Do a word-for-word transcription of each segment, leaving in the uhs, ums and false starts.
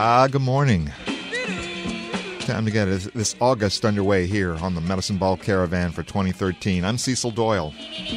Ah, good morning. Time to get this August underway here on the Medicine Ball Caravan for twenty thirteen. I'm Cecil Doyle.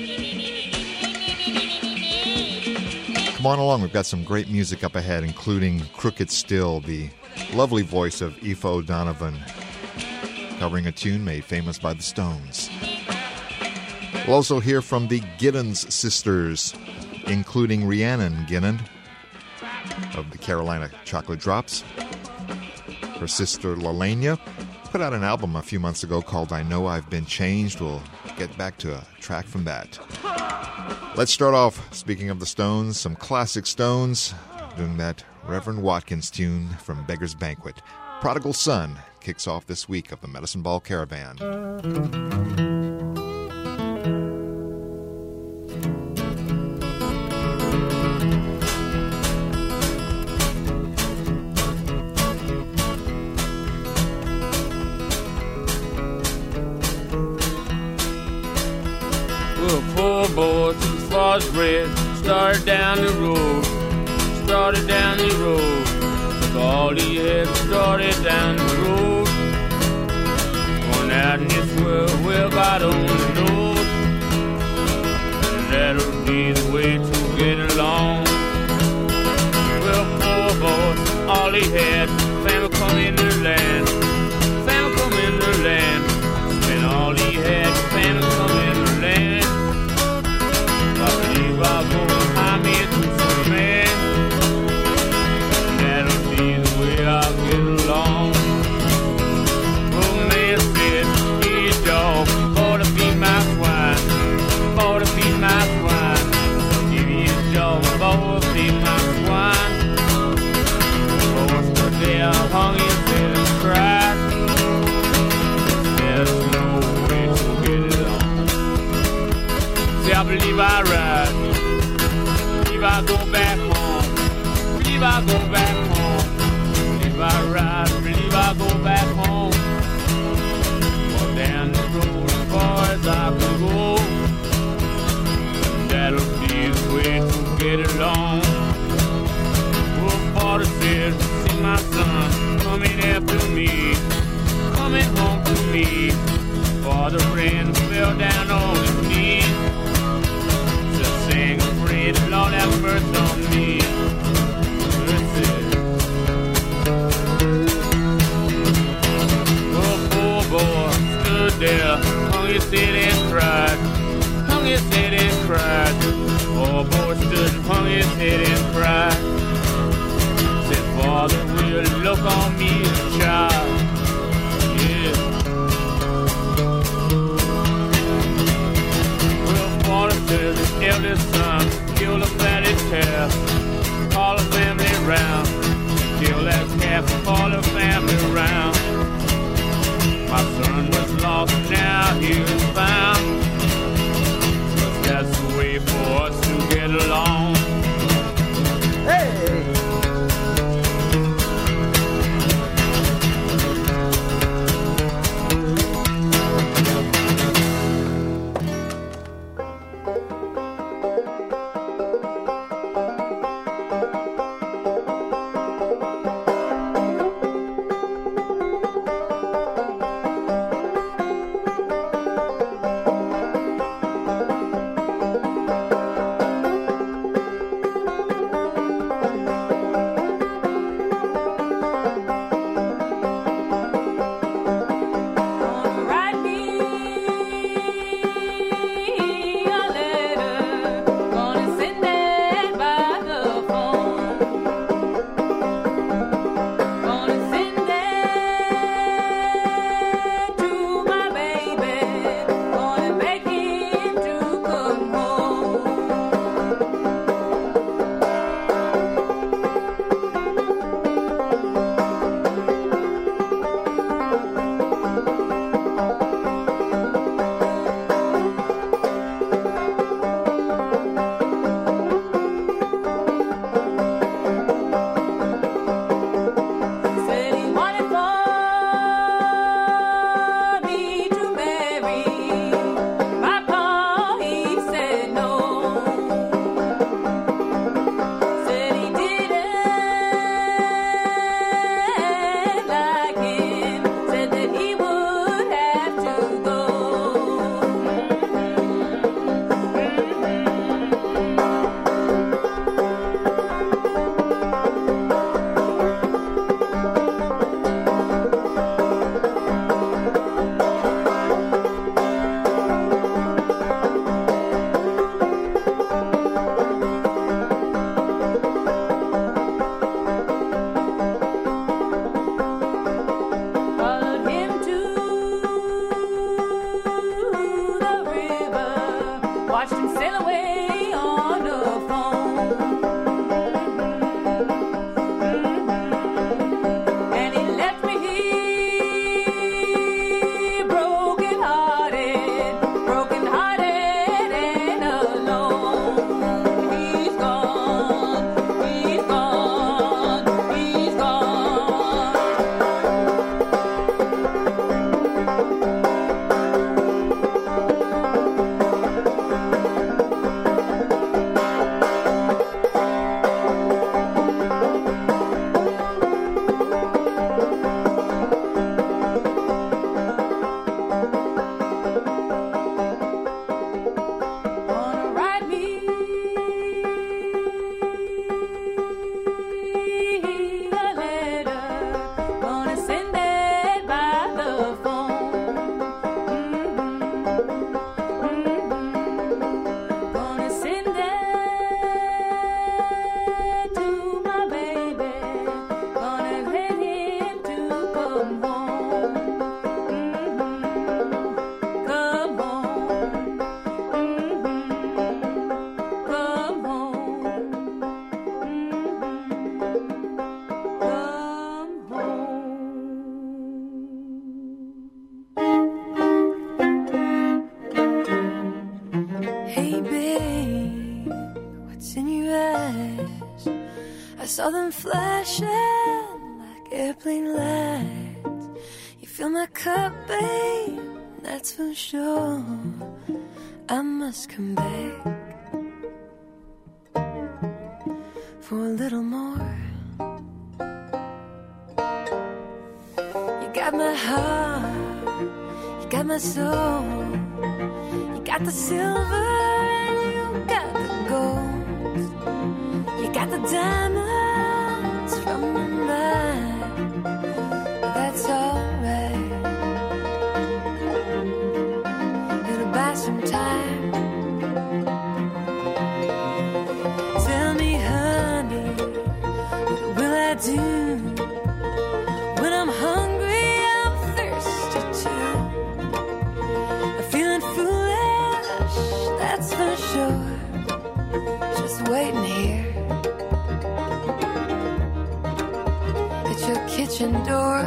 Come on along, we've got some great music up ahead, including Crooked Still, the lovely voice of Aoife O'Donovan, covering a tune made famous by the Stones. We'll also hear from the Giddens sisters, including Rhiannon Ginnan of the Carolina Chocolate Drops. Her sister Lalania put out an album a few months ago called I Know I've Been Changed. We'll get back to a track from that. Let's start off, speaking of the Stones, some classic Stones, doing that Reverend Watkins tune from Beggar's Banquet. Prodigal Son kicks off this week of the Medicine Ball Caravan. Poor boy took his father's bread, started down the road, started down the road. Took all he had, started down the road. Going out in this world, well, God only knows. And that'll be the way to get along. Well, poor boy, all he had, family come in the land, family come in the land. And all he had, family come in the land. I believe I'll go behind me to some man, and that'll be the way I'll get along. Oh, man said, give your dog, for to feed my swine, for to feed my swine. Give your dog, for to feed my swine. Oh, so there hung his head and cried. There's no way to get it on. See, I believe I ride, believe I go back home, believe I go back home, believe I ride, believe I go back home. Walk down the road as far as I can go, and that'll be the way to get along. Oh, father said, see my son coming after me, coming home to me. Father ran, fell down on his knees. Sing, pray the Lord have mercy on me. Oh, poor boy stood there, hung his head and cried, hung his head and cried. Poor boy stood, hung his head and cried. Said, Father, will you look on me, child? Yeah. Well, Father said, eldest son, kill the fatted calf, call the family round, kill that calf, call the family round. My son was lost, now he is found, 'cause that's the way for us to get along. Hey! saw them flashing like airplane lights. You fill my cup, babe, that's for sure. I must come back for a little more. You got my heart, you got my soul, you got the silver and you got the gold, you got the diamonds from the night. That's alright, it'll buy some time. Tell me, honey, what will I do when I'm hungry, I'm thirsty too? I'm feeling foolish, that's for sure. Just waiting here at your kitchen door.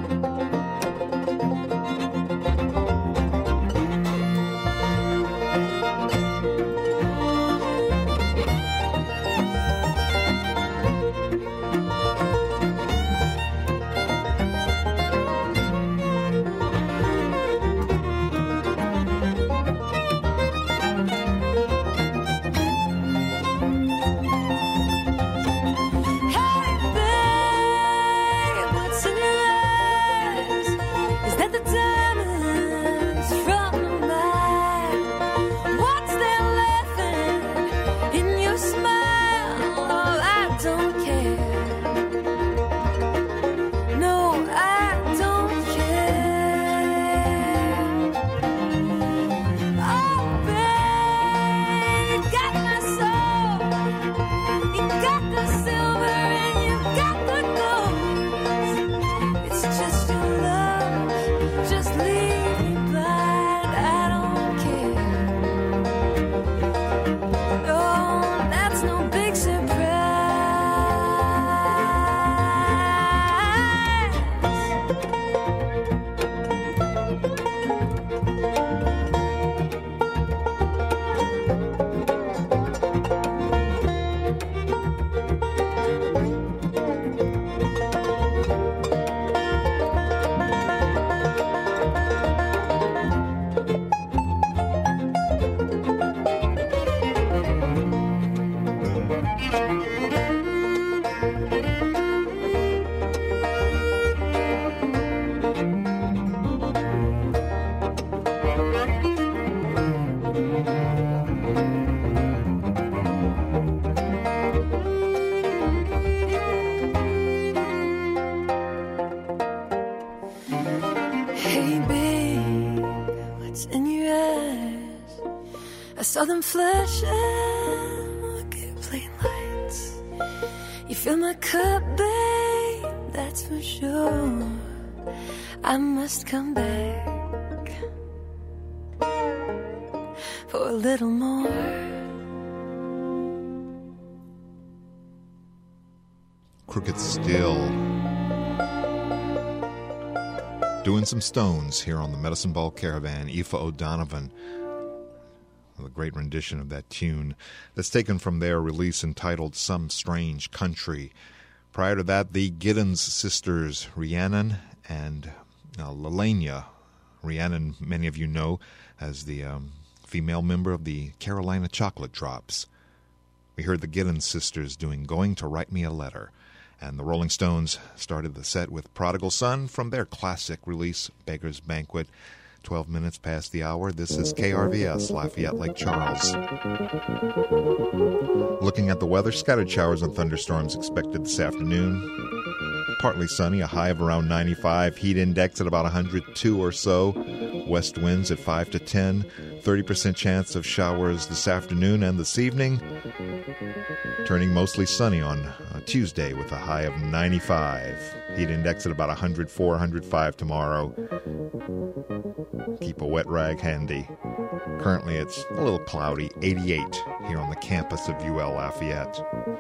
I saw them flashing like airplane lights. You fill my cup, babe, that's for sure. I must come back for a little more. Crooked Still. Doing some Stones here on the Medicine Ball Caravan. Aoife O'Donovan, a great rendition of that tune that's taken from their release entitled Some Strange Country. Prior to that, the Giddens sisters, Rhiannon and uh, Lelania. Rhiannon, many of you know, as the um, female member of the Carolina Chocolate Drops. We heard the Giddens sisters doing Going to Write Me a Letter. And the Rolling Stones started the set with Prodigal Son from their classic release, Beggar's Banquet. twelve minutes past the hour. This is K R V S, Lafayette Lake Charles. Looking at the weather, scattered showers and thunderstorms expected this afternoon. Partly sunny, a high of around ninety-five. Heat index at about one hundred two or so. West winds at five to ten. thirty percent chance of showers this afternoon and this evening. Turning mostly sunny on uh, Tuesday with a high of ninety-five. Heat index at about one hundred four, one hundred five tomorrow. Keep a wet rag handy. Currently it's a little cloudy, eighty-eight here on the campus of U L Lafayette.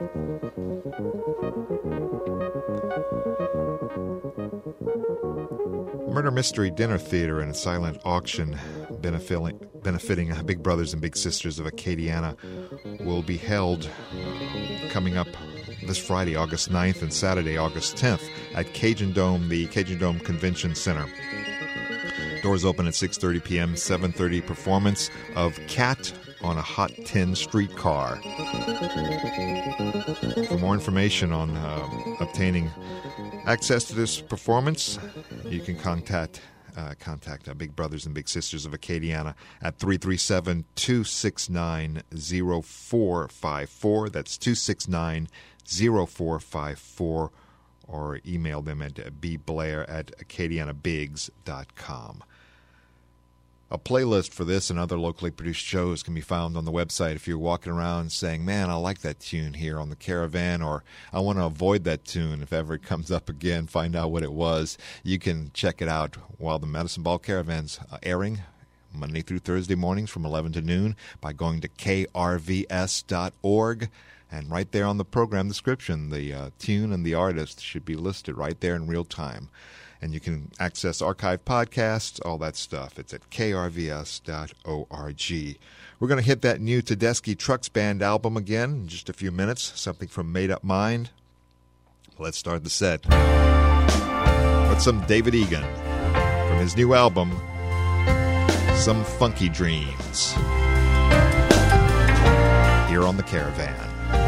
Murder Mystery Dinner Theater and a silent auction benefiting, benefiting Big Brothers and Big Sisters of Acadiana will be held coming up this Friday, August ninth, and Saturday, August tenth, at Cajun Dome, the Cajun Dome Convention Center. Doors open at six thirty p.m., seven thirty performance of Cat on a Hot Tin Streetcar. For more information on uh, obtaining access to this performance, you can contact uh, contact uh, Big Brothers and Big Sisters of Acadiana at three three seven, two six nine, zero four five four. That's two six nine, zero four five four, or email them at bblair at acadiana bigs dot com. A playlist for this and other locally produced shows can be found on the website. If you're walking around saying, man, I like that tune here on the Caravan, or I want to avoid that tune if ever it comes up again, find out what it was, you can check it out while the Medicine Ball Caravan's uh, airing Monday through Thursday mornings from eleven to noon by going to k r v s dot org. And right there on the program description, the uh, tune and the artist should be listed right there in real time. And you can access archive podcasts, all that stuff. It's at k r v s dot org. We're going to hit that new Tedeschi Trucks Band album again in just a few minutes, something from Made Up Mind. Let's start the set with some David Egan from his new album, Some Funky Dreams, here on the Caravan.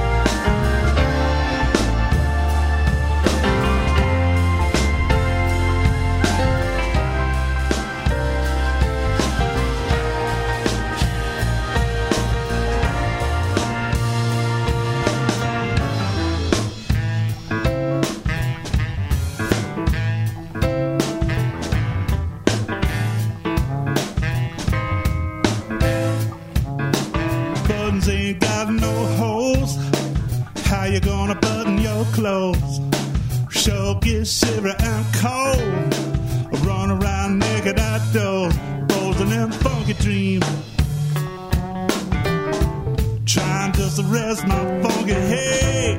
Clothes sure get shivery and cold. Run around naked outdoors, posing them funky dreams. Trying just to rest my funky head.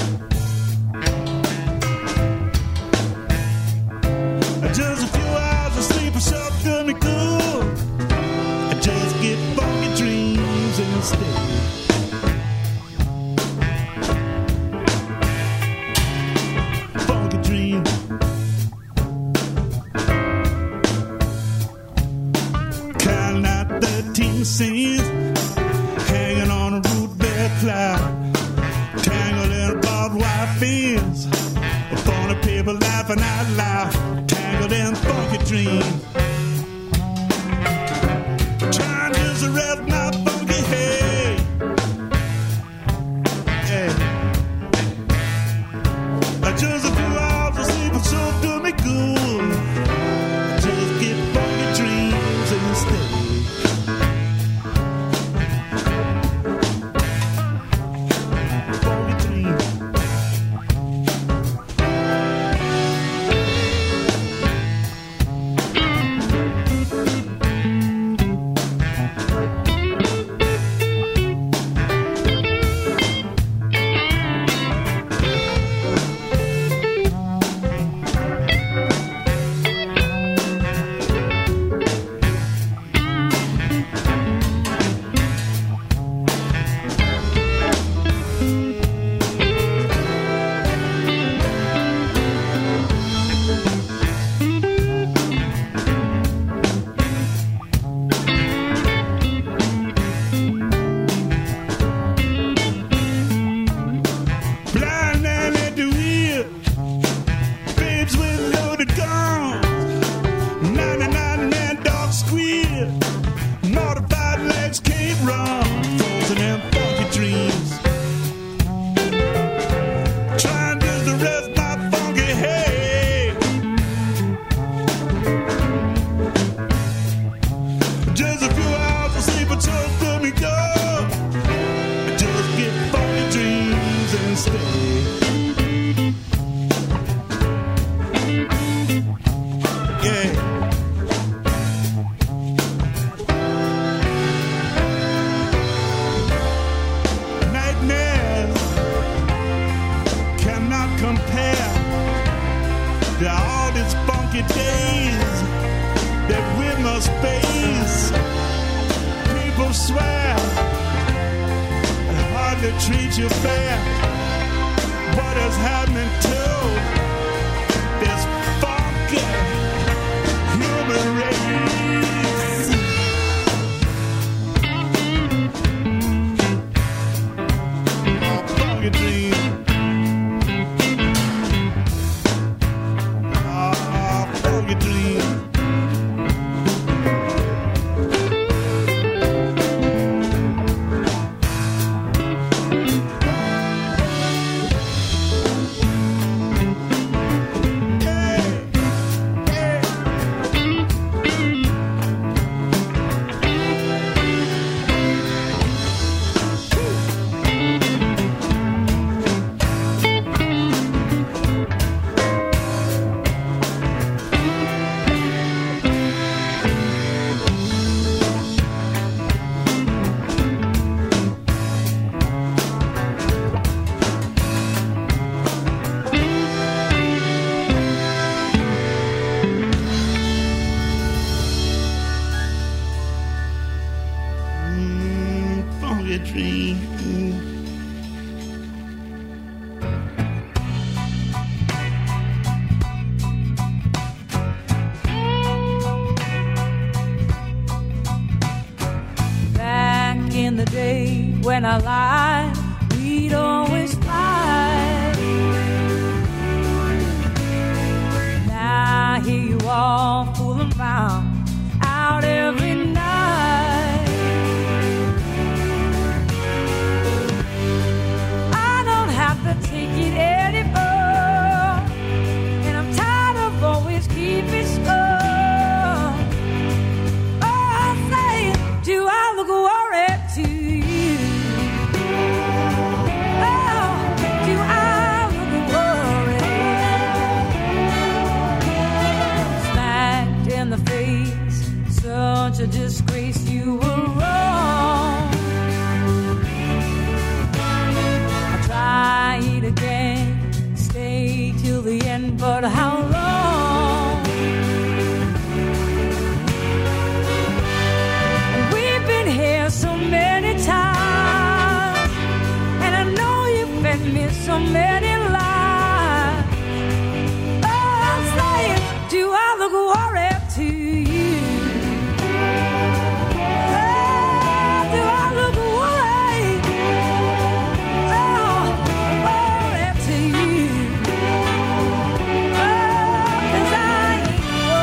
Just a few hours of sleep or sure do me good. I just get funky dreams instead. Scenes, hanging on a root bear cloud, tangled in barbed wire fence, upon the people laughing out loud, tangled in funky dreams, trying just to rest my funky head. Yeah. Just a few hours of sleep will sure do me good. Just get funky dreams instead. what is happening to this funky human race. A funky dream. A funky dream. When I lied, we'd always fight. Now here you are, fooling around out every night. I don't have to take it anymore, and I'm tired of always keeping score. Oh, I say, do I look worried to you? In the face, such a disgrace, you were wrong. I tried again, stay till the end, but how long? We've been here so many times, and I know you've been me so many lies. Oh, I'm saying, do I look worried to you? Oh, do I look worried? Oh, worried to you? Oh, 'cause I ain't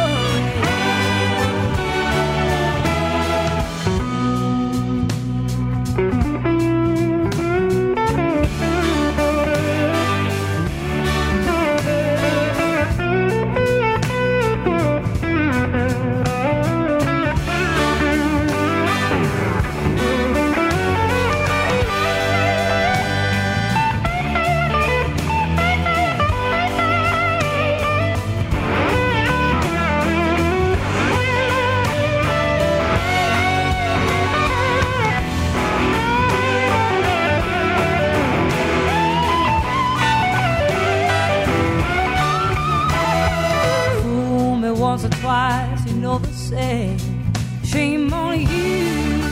once or twice, you know the say, shame on you.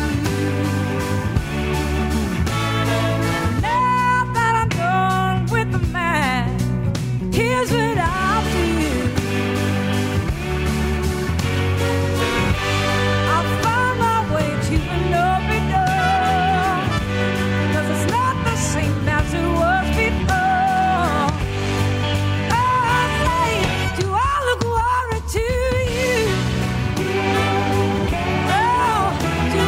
Now that I'm done with the man, here's what I'll do. I'll find my way to an open door, 'cause it's not the same as it was before. To you, oh, do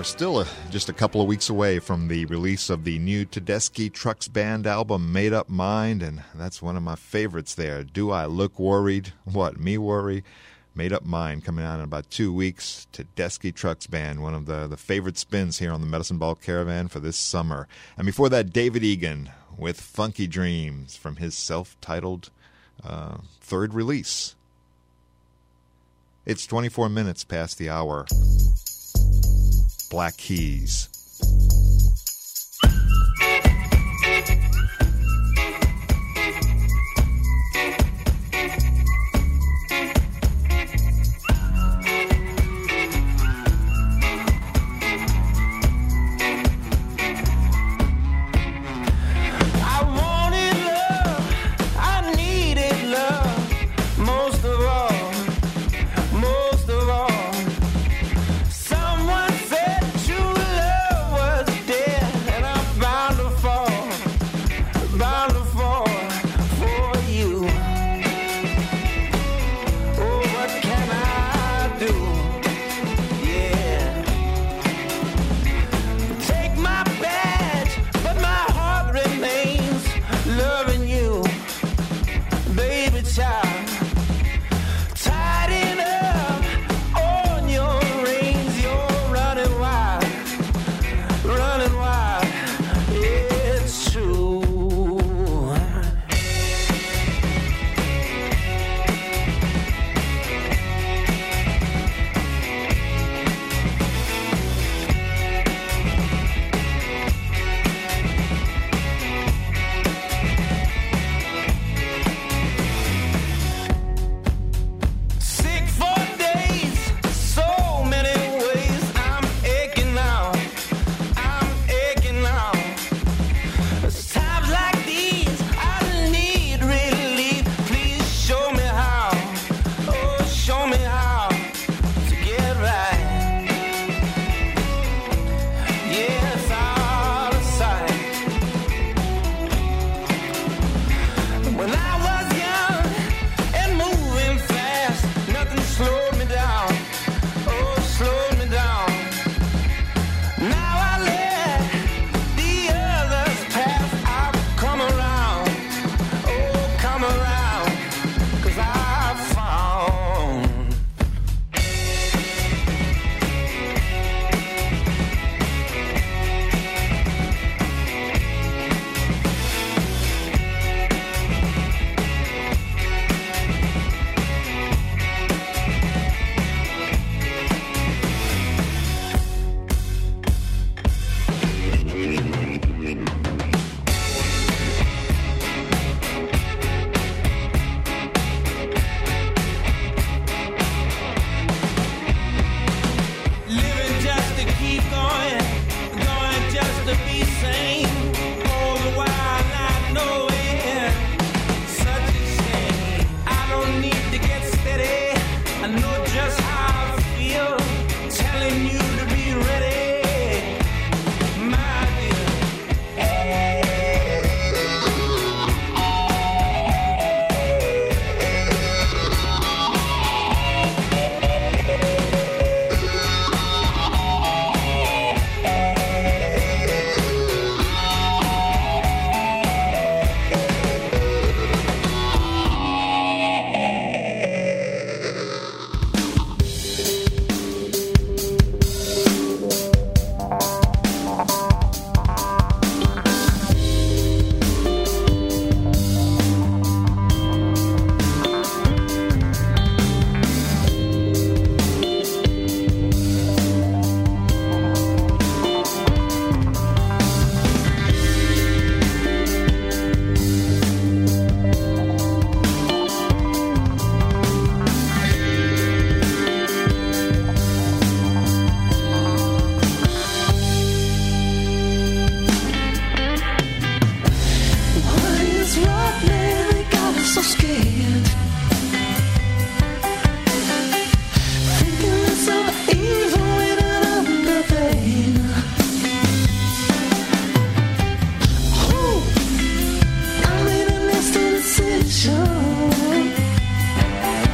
still a, just a couple of weeks away from the release of the new Tedeschi Trucks Band album, Made Up Mind, and that's one of my favorites there. Do I Look Worried? What, me worry? Made Up Mind, coming out in about two weeks. Tedeschi Trucks Band, one of the, the favorite spins here on the Medicine Ball Caravan for this summer. And before that, David Egan with Funky Dreams from his self-titled uh, third release. It's twenty-four minutes past the hour. Black Keys.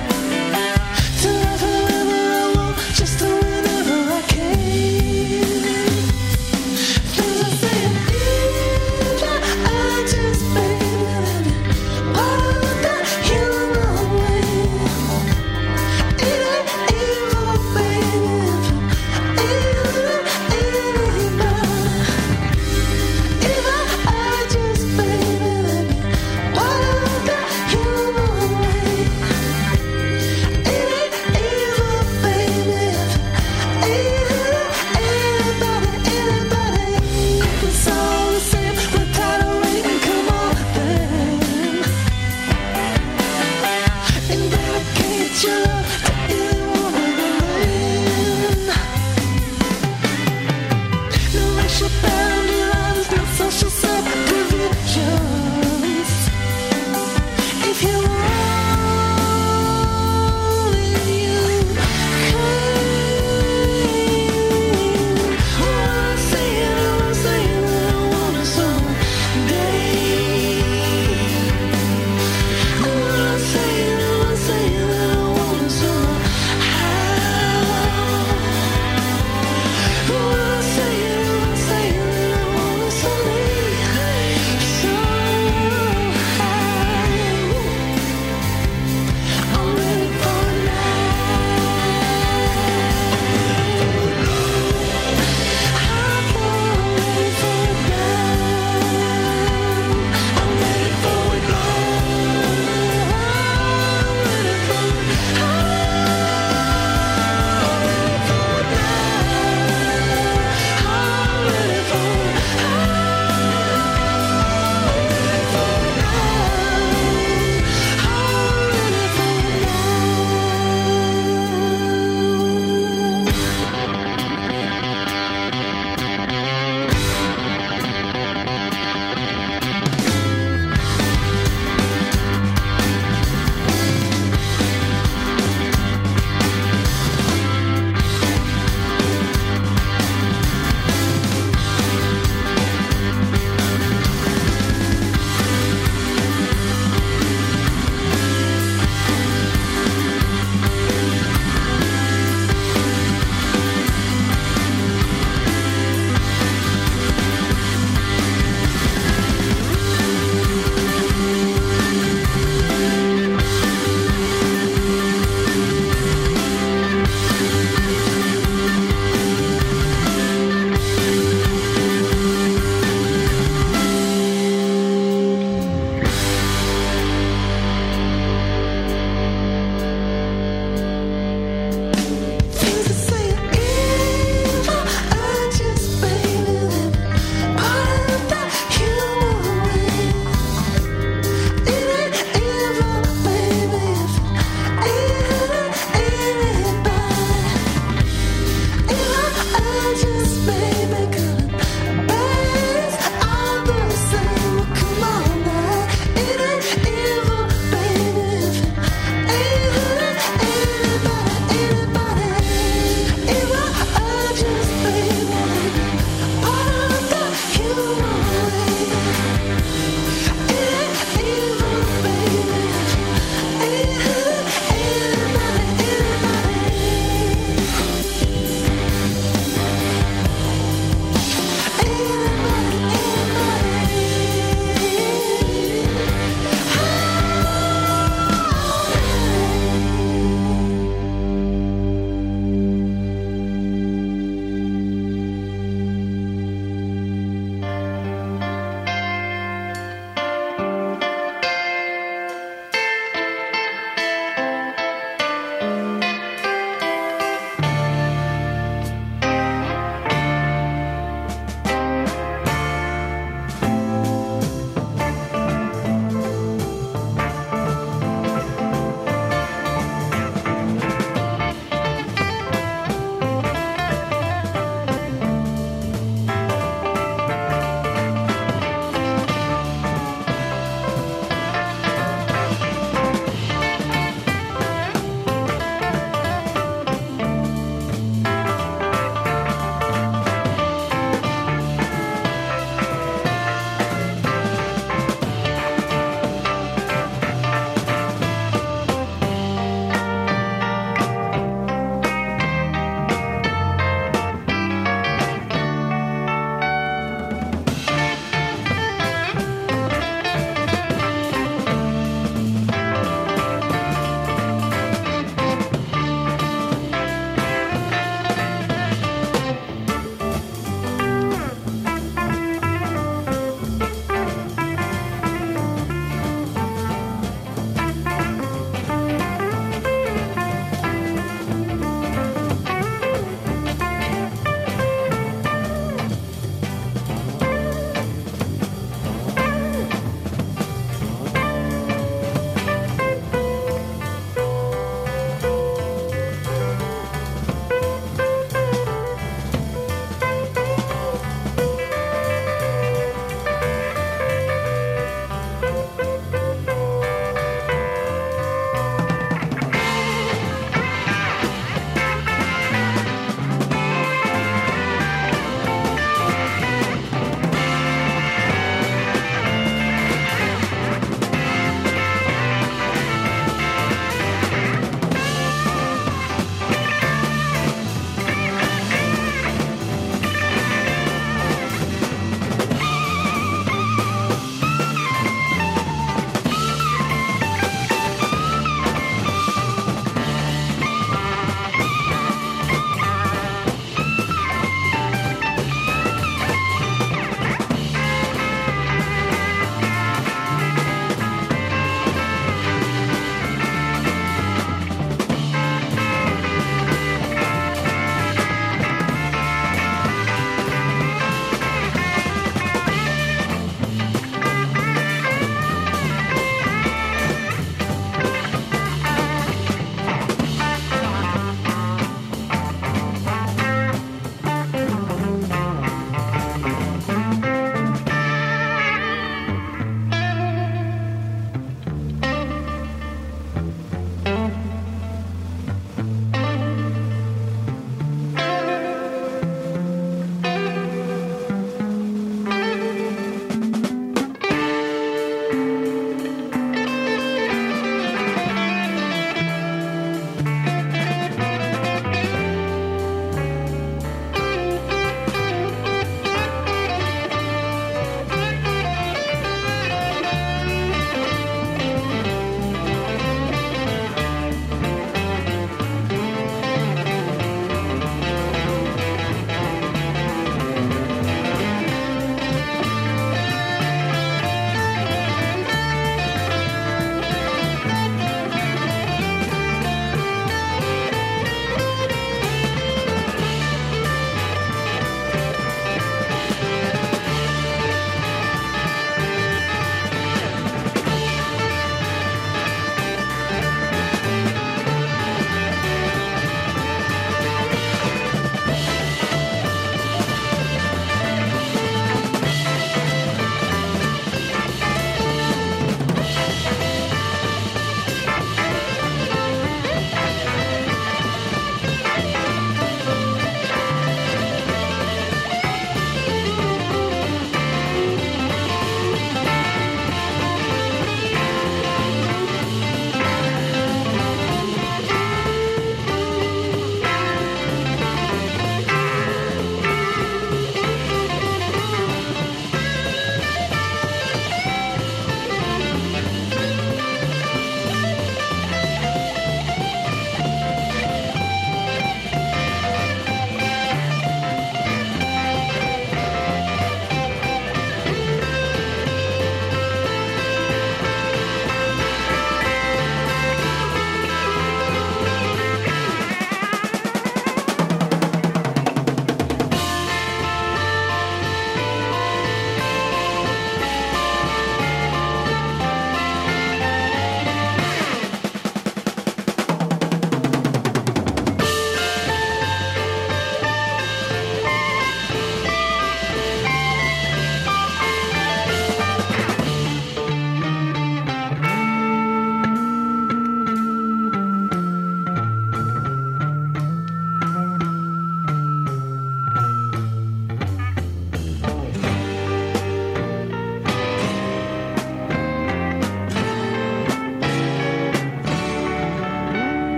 Just whenever I can.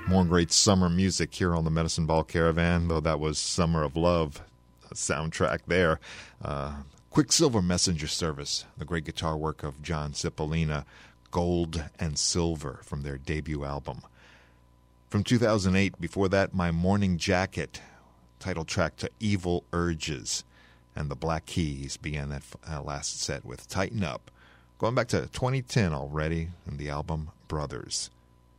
More great summer music here on the Medicine Ball Caravan, though that was Summer of Love soundtrack there. Uh, Quicksilver Messenger Service, the great guitar work of John Cipollina, Gold and Silver from their debut album. From two thousand eight, before that, My Morning Jacket, title track to Evil Urges. And the Black Keys began that uh, last set with Tighten Up. Going back to twenty ten already, and the album Brothers.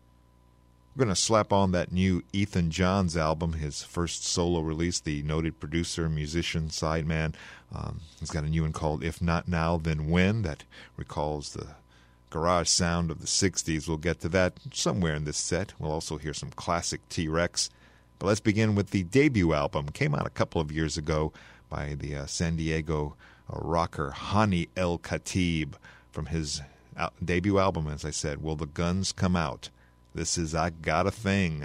We're going to slap on that new Ethan Johns album, his first solo release, the noted producer, musician, sideman. Um, he's got a new one called If Not Now, Then When, that recalls the garage sound of the sixties. We'll get to that somewhere in this set. We'll also hear some classic T-Rex. But let's begin with the debut album. Came out a couple of years ago by the uh, San Diego uh, rocker Hani El Khatib from his al- debut album, as I said, Will the Guns Come Out? This is I Got a Thing.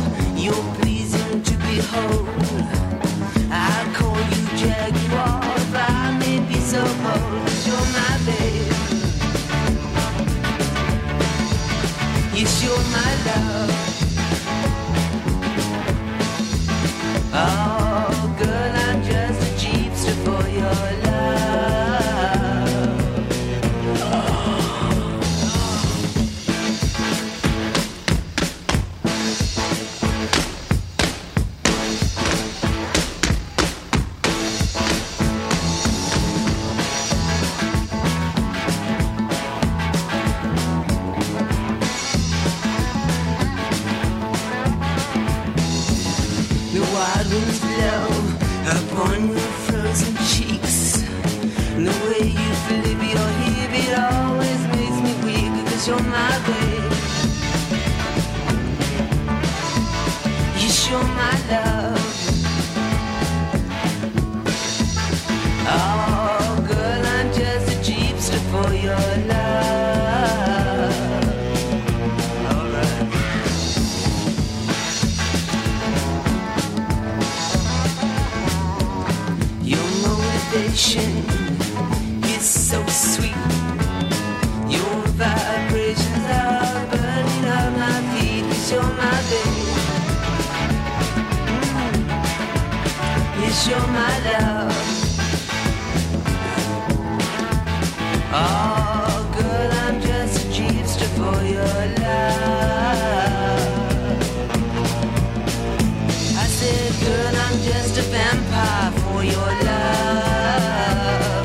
You're pleasing to behold. I call you Jaguar. elevation is so sweet. Your vibrations are burning up my feet. 'Cause you're my baby. Yes, you're my love. Oh, girl, I'm just a jeepster for your love. I said, girl, I'm just a vampire for your love.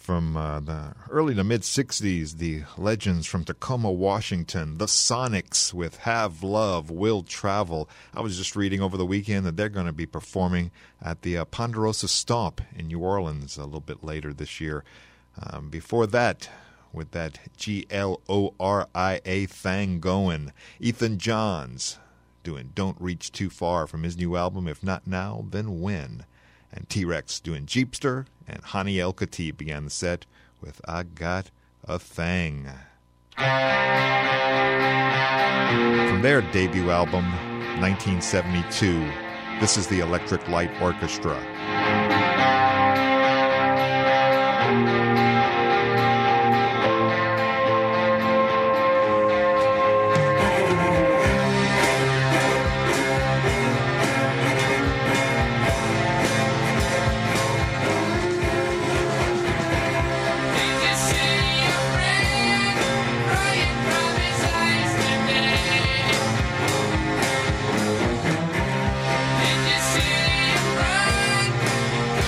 From uh, the early to mid-sixties, the legends from Tacoma, Washington, the Sonics with Have Love, Will Travel. I was just reading over the weekend that they're going to be performing at the uh, Ponderosa Stomp in New Orleans a little bit later this year. Um, before that, with that G L O R I A thang going, Ethan Johns doing Don't Reach Too Far from his new album, If Not Now, Then When. And T-Rex doing Jeepster, and Hani El Khatib began the set with I Got a Thang. From their debut album, nineteen seventy-two, this is the Electric Light Orchestra. Did you see him run?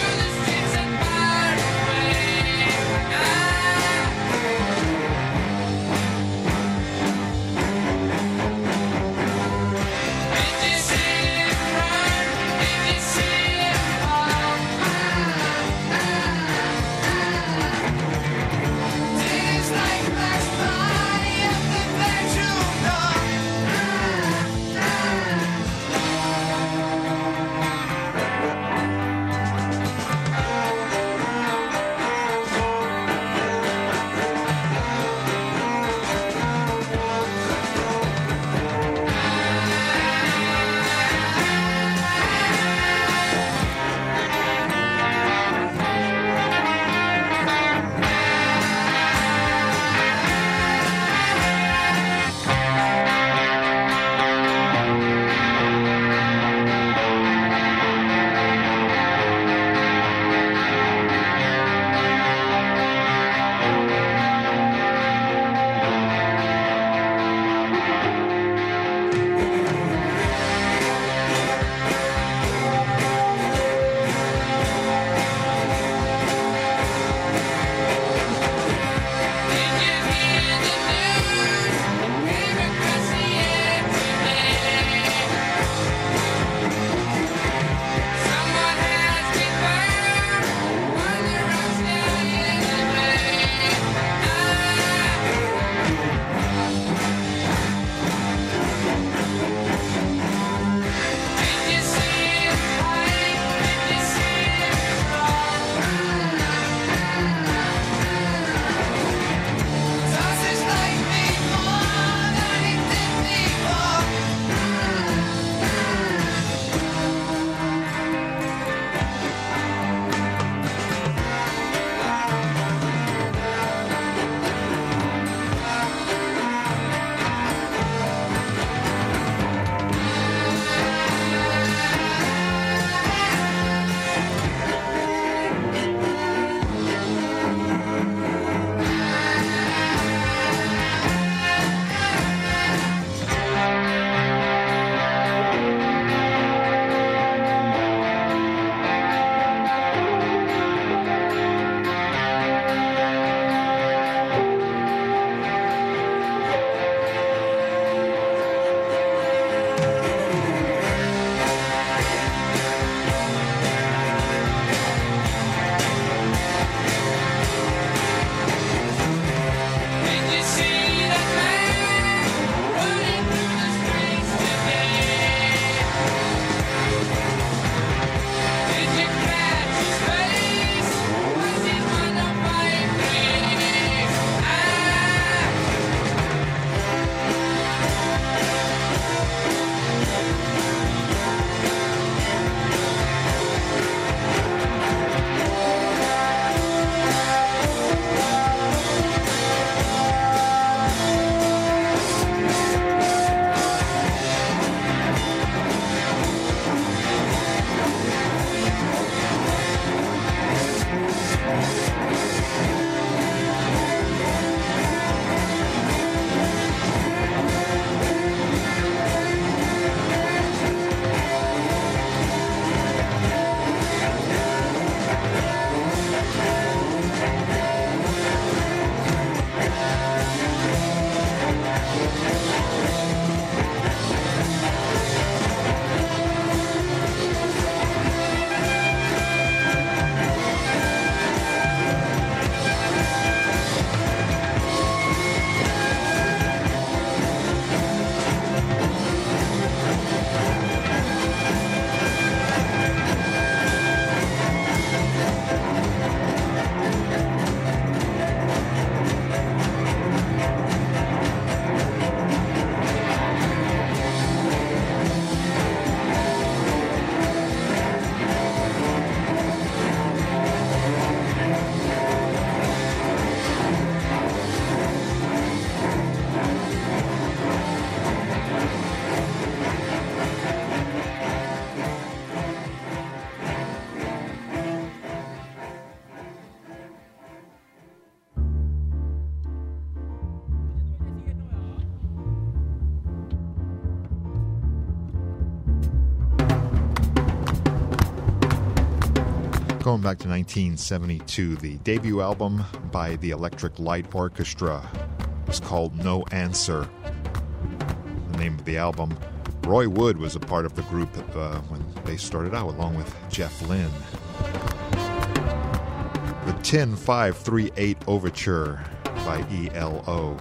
Going back to nineteen seventy-two, the debut album by the Electric Light Orchestra was called No Answer. The name of the album. Roy Wood was a part of the group uh, when they started out, along with Jeff Lynne. The ten five three eight Overture by E L O.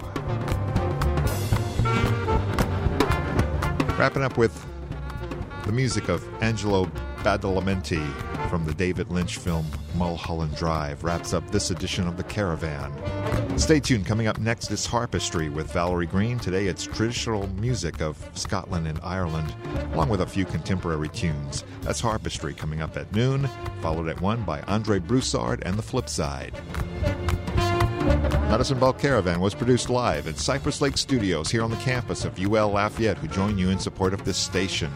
Wrapping up with the music of Angelo Badalamenti from the David Lynch film Mulholland Drive wraps up this edition of The Caravan. Stay tuned. Coming up next is Harpistry with Valerie Green. Today it's traditional music of Scotland and Ireland, along with a few contemporary tunes. That's Harpistry coming up at noon, followed at one by Andre Broussard and The Flip Side. Medicine Bell Caravan was produced live at Cypress Lake Studios here on the campus of U L Lafayette, who join you in support of this station.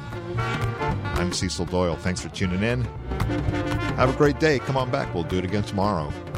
I'm Cecil Doyle. Thanks for tuning in. Have a great day. Come on back. We'll do it again tomorrow.